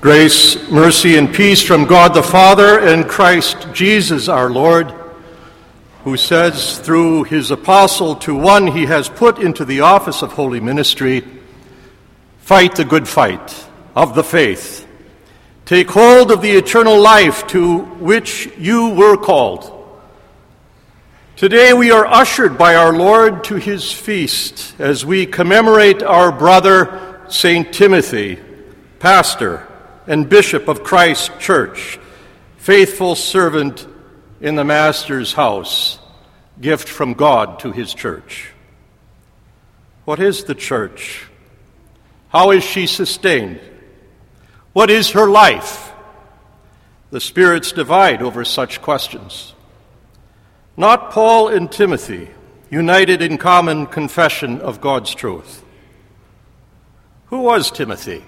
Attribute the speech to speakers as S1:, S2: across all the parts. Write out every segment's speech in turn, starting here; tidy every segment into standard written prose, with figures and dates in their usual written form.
S1: Grace, mercy, and peace from God the Father and Christ Jesus our Lord, who says through his apostle to one he has put into the office of holy ministry, "Fight the good fight of the faith. Take hold of the eternal life to which you were called." Today we are ushered by our Lord to his feast as we commemorate our brother St. Timothy, pastor and bishop of Christ Church, faithful servant in the Master's house, gift from God to his church. What is the church? How is she sustained? What is her life? The spirits divide over such questions. Not Paul and Timothy, united in common confession of God's truth. Who was Timothy?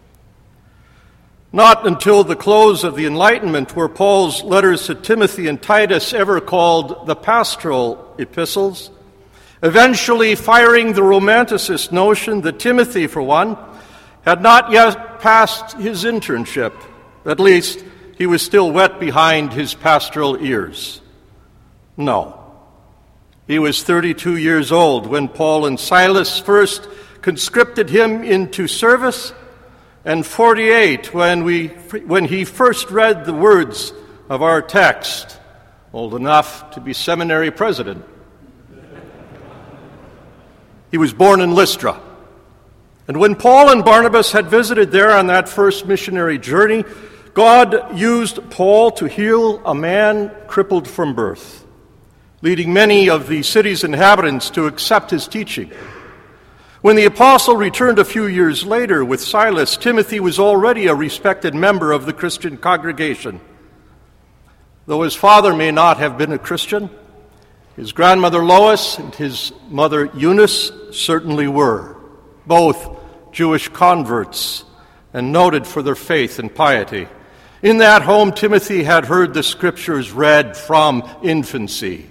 S1: Not until the close of the Enlightenment were Paul's letters to Timothy and Titus ever called the pastoral epistles, eventually firing the Romanticist notion that Timothy, for one, had not yet passed his internship. At least, he was still wet behind his pastoral ears. No. He was 32 years old when Paul and Silas first conscripted him into service, and 48 when he first read the words of our text, old enough to be seminary president. He was born in Lystra. And when Paul and Barnabas had visited there on that first missionary journey, God used Paul to heal a man crippled from birth, leading many of the city's inhabitants to accept his teaching. When the apostle returned a few years later with Silas, Timothy was already a respected member of the Christian congregation. Though his father may not have been a Christian, his grandmother Lois and his mother Eunice certainly were, both Jewish converts and noted for their faith and piety. In that home, Timothy had heard the scriptures read from infancy.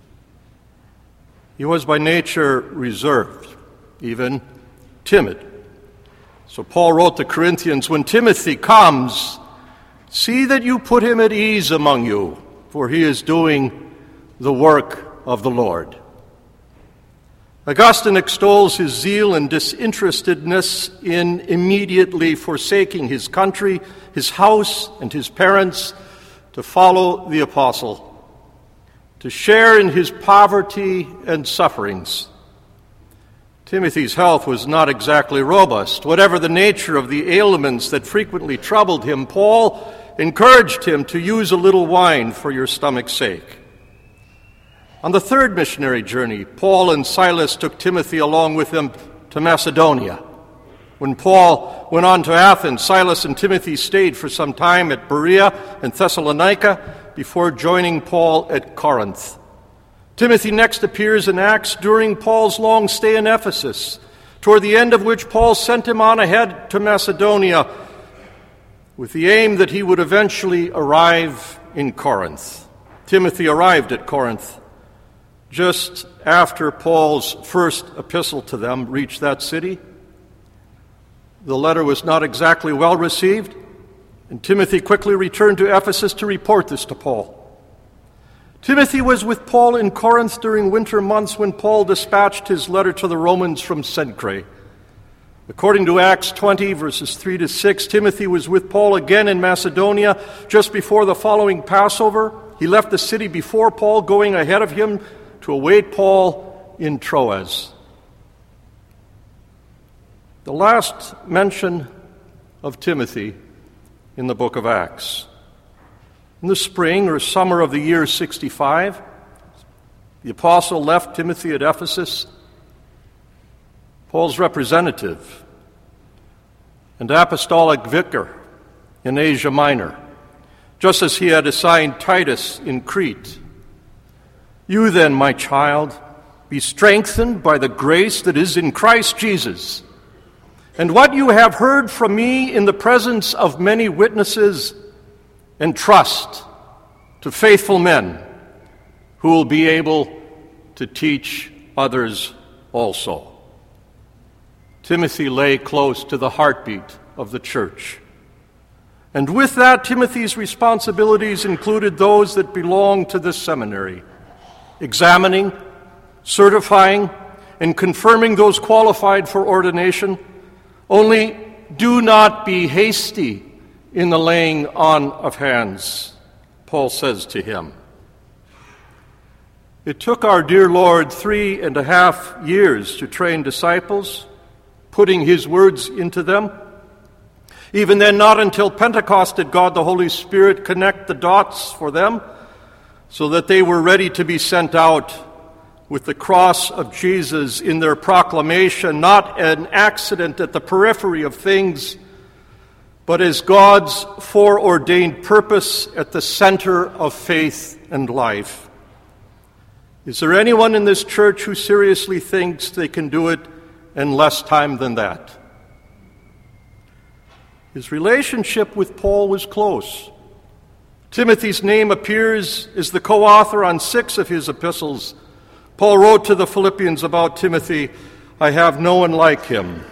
S1: He was by nature reserved, even timid. So Paul wrote to Corinthians, "When Timothy comes, see that you put him at ease among you, for he is doing the work of the Lord." Augustine extols his zeal and disinterestedness in immediately forsaking his country, his house, and his parents to follow the apostle, to share in his poverty and sufferings. Timothy's health was not exactly robust. Whatever the nature of the ailments that frequently troubled him, Paul encouraged him to use a little wine for your stomach's sake. On the third missionary journey, Paul and Silas took Timothy along with them to Macedonia. When Paul went on to Athens, Silas and Timothy stayed for some time at Berea and Thessalonica before joining Paul at Corinth. Timothy next appears in Acts during Paul's long stay in Ephesus, toward the end of which Paul sent him on ahead to Macedonia with the aim that he would eventually arrive in Corinth. Timothy arrived at Corinth just after Paul's first epistle to them reached that city. The letter was not exactly well received, and Timothy quickly returned to Ephesus to report this to Paul. Timothy was with Paul in Corinth during winter months when Paul dispatched his letter to the Romans from Cenchreae. According to Acts 20, verses 3 to 6, Timothy was with Paul again in Macedonia just before the following Passover. He left the city before Paul, going ahead of him to await Paul in Troas. The last mention of Timothy in the book of Acts. In the spring or summer of the year 65, the apostle left Timothy at Ephesus, Paul's representative and apostolic vicar in Asia Minor, just as he had assigned Titus in Crete. "You then, my child, be strengthened by the grace that is in Christ Jesus. And what you have heard from me in the presence of many witnesses, entrust to faithful men who will be able to teach others also." Timothy lay close to the heartbeat of the church. And with that, Timothy's responsibilities included those that belonged to this seminary: examining, certifying, and confirming those qualified for ordination. Only do not be hasty in the laying on of hands, Paul says to him. It took our dear Lord 3.5 years to train disciples, putting his words into them. Even then, not until Pentecost did God the Holy Spirit connect the dots for them so that they were ready to be sent out with the cross of Jesus in their proclamation, not an accident at the periphery of things, but as God's foreordained purpose at the center of faith and life. Is there anyone in this church who seriously thinks they can do it in less time than that? His relationship with Paul was close. Timothy's name appears as the co-author on 6 of his epistles. Paul wrote to the Philippians about Timothy, "I have no one like him,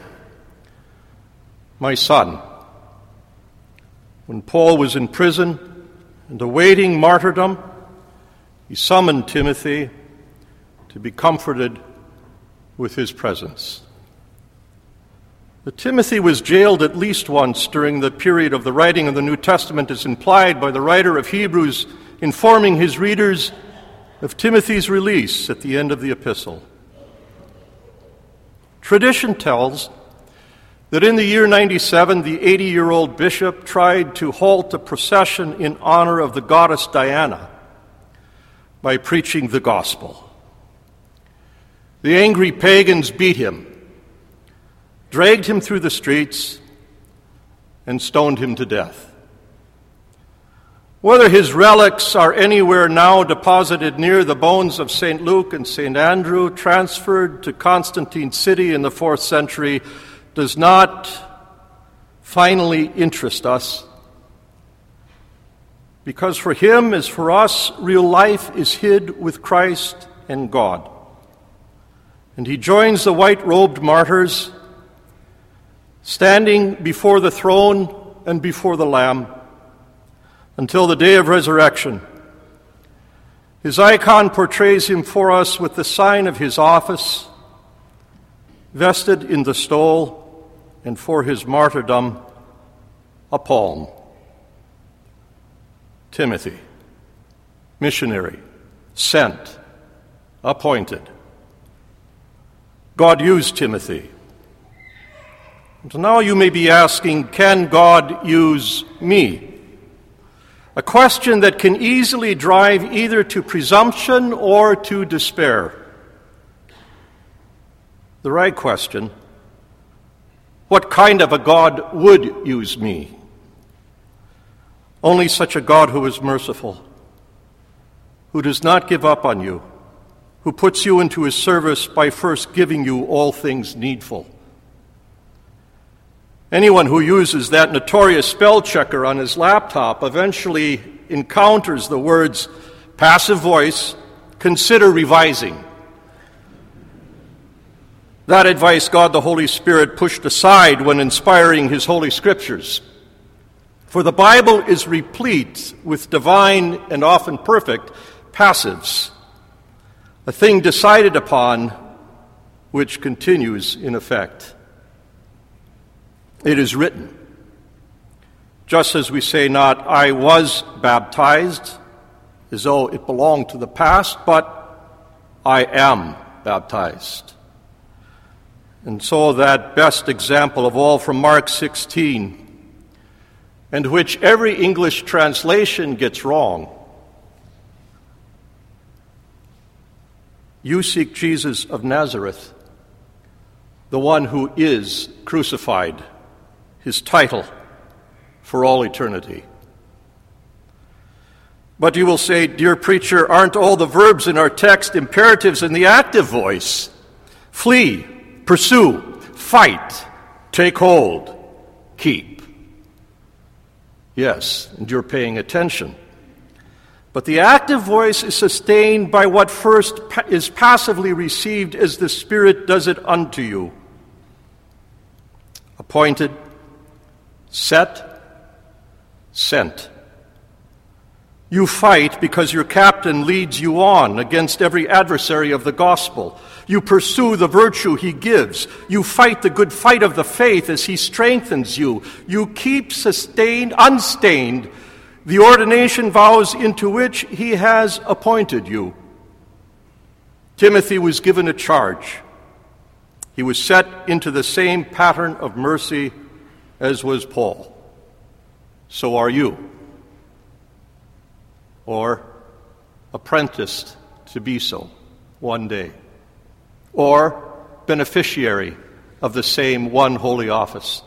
S1: my son." When Paul was in prison and awaiting martyrdom, he summoned Timothy to be comforted with his presence. But Timothy was jailed at least once during the period of the writing of the New Testament, as implied by the writer of Hebrews informing his readers of Timothy's release at the end of the epistle. Tradition tells that in the year 97, the 80-year-old bishop tried to halt a procession in honor of the goddess Diana by preaching the gospel. The angry pagans beat him, dragged him through the streets, and stoned him to death. Whether his relics are anywhere now deposited near the bones of St. Luke and St. Andrew, transferred to Constantine's city in the 4th century, does not finally interest us, because for him, as for us, real life is hid with Christ and God. And he joins the white-robed martyrs, standing before the throne and before the Lamb until the day of resurrection. His icon portrays him for us with the sign of his office, vested in the stole, and for his martyrdom, a palm. Timothy, missionary, sent, appointed. God used Timothy. And now you may be asking, can God use me? A question that can easily drive either to presumption or to despair. The right question: what kind of a God would use me? Only such a God who is merciful, who does not give up on you, who puts you into his service by first giving you all things needful. Anyone who uses that notorious spell checker on his laptop eventually encounters the words passive voice, consider revising. That advice God the Holy Spirit pushed aside when inspiring his Holy Scriptures. For the Bible is replete with divine and often perfect passives, a thing decided upon which continues in effect. It is written, just as we say not, I was baptized, as though it belonged to the past, but I am baptized. And so that best example of all from Mark 16, and which every English translation gets wrong. You seek Jesus of Nazareth, the one who is crucified, his title for all eternity. But you will say, dear preacher, aren't all the verbs in our text imperatives in the active voice? Flee, pursue, fight, take hold, keep. Yes, and you're paying attention. But the active voice is sustained by what first is passively received as the Spirit does it unto you. Appointed, set, sent. You fight because your captain leads you on against every adversary of the gospel. You pursue the virtue he gives. You fight the good fight of the faith as he strengthens you. You keep unstained, the ordination vows into which he has appointed you. Timothy was given a charge. He was set into the same pattern of mercy as was Paul. So are you. Or apprenticed to be so one day. Or beneficiary of the same one holy office.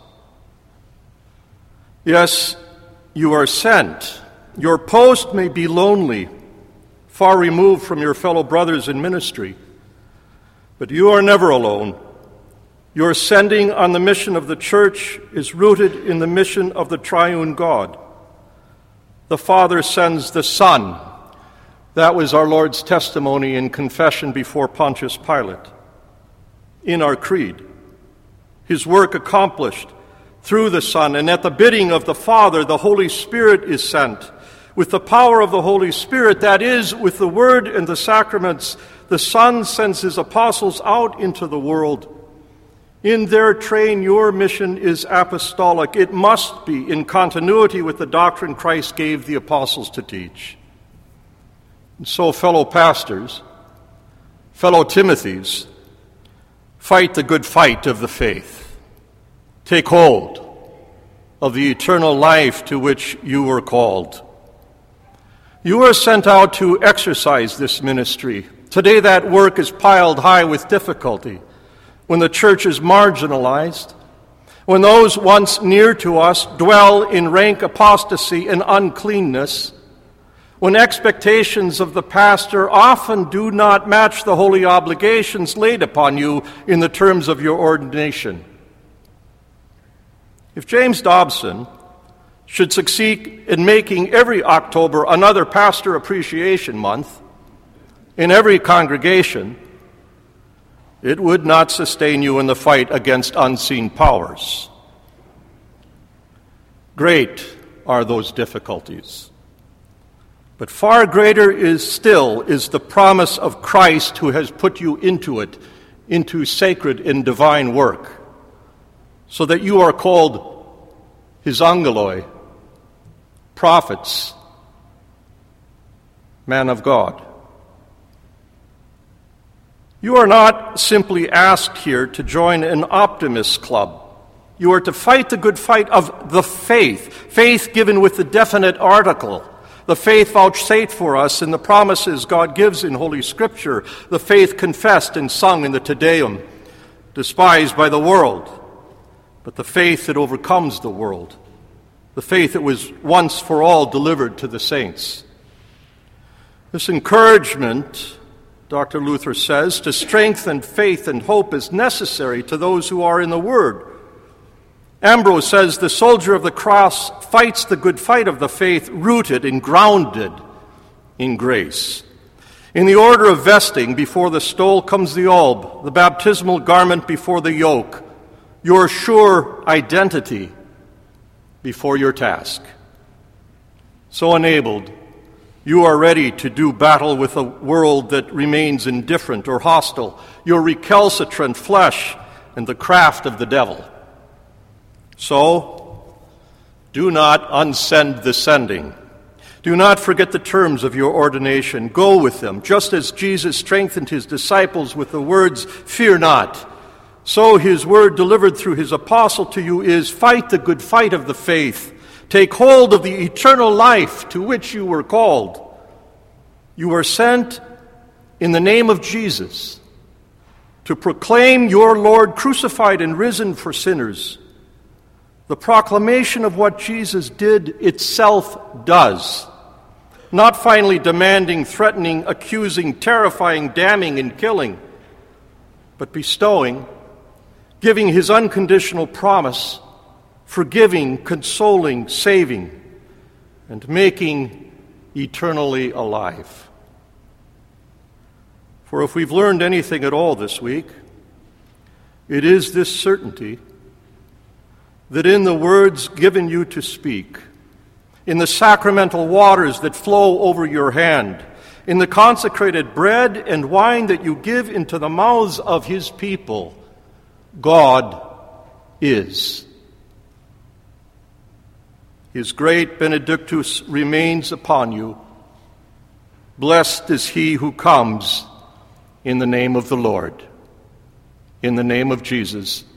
S1: Yes, you are sent. Your post may be lonely, far removed from your fellow brothers in ministry, but you are never alone. Your sending on the mission of the church is rooted in the mission of the triune God. The Father sends the Son. That was our Lord's testimony in confession before Pontius Pilate. In our creed, his work accomplished through the Son, and at the bidding of the Father, the Holy Spirit is sent. With the power of the Holy Spirit, that is, with the Word and the sacraments, the Son sends his apostles out into the world. In their train, your mission is apostolic. It must be in continuity with the doctrine Christ gave the apostles to teach. And so, fellow pastors, fellow Timothys, fight the good fight of the faith. Take hold of the eternal life to which you were called. You are sent out to exercise this ministry. Today that work is piled high with difficulty. When the church is marginalized, when those once near to us dwell in rank apostasy and uncleanness, when expectations of the pastor often do not match the holy obligations laid upon you in the terms of your ordination. If James Dobson should succeed in making every October another Pastor Appreciation Month in every congregation, it would not sustain you in the fight against unseen powers. Great are those difficulties. But far greater is the promise of Christ who has put you into it, into sacred and divine work, so that you are called his angeloi, prophets, man of God. You are not simply asked here to join an optimist club. You are to fight the good fight of the faith given with the definite article, the faith vouchsafed for us in the promises God gives in Holy Scripture, the faith confessed and sung in the Te Deum, despised by the world, but the faith that overcomes the world, the faith that was once for all delivered to the saints. This encouragement, Dr. Luther says, to strengthen faith and hope is necessary to those who are in the Word. Ambrose says the soldier of the cross fights the good fight of the faith rooted and grounded in grace. In the order of vesting, before the stole comes the alb, the baptismal garment before the yoke, your sure identity before your task. So enabled, you are ready to do battle with a world that remains indifferent or hostile, your recalcitrant flesh and the craft of the devil. So, do not unsend the sending. Do not forget the terms of your ordination. Go with them, just as Jesus strengthened his disciples with the words, "Fear not." So his word delivered through his apostle to you is, fight the good fight of the faith. Take hold of the eternal life to which you were called. You are sent in the name of Jesus to proclaim your Lord crucified and risen for sinners. The proclamation of what Jesus did itself does, not finally demanding, threatening, accusing, terrifying, damning, and killing, but bestowing, giving his unconditional promise, forgiving, consoling, saving, and making eternally alive. For if we've learned anything at all this week, it is this certainty that in the words given you to speak, in the sacramental waters that flow over your hand, in the consecrated bread and wine that you give into the mouths of his people. God is. His great Benedictus remains upon you. Blessed is he who comes in the name of the Lord. In the name of Jesus.